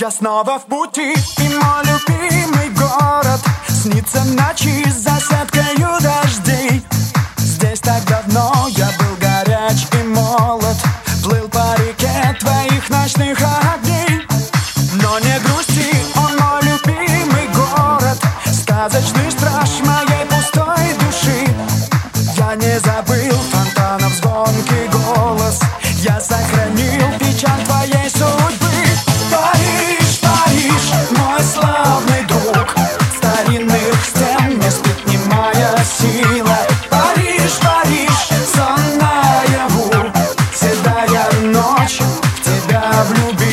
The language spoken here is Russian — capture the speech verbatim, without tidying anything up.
Я снова в пути, и мой любимый город снится в ночи за сеткою дождей. Здесь так давно я был горяч и молод, плыл по реке твоих ночных огней. Но не грусти, он мой любимый город, сказочный страж моей пустой души. Я не забыл фонтанов звонкий голос, я сохранил печаль твоей судьбы. Париж, Париж, мой славный друг, старинных стен не спит немая сила. Париж, Париж, сон наяву, седая ночь в тебя влюбилась.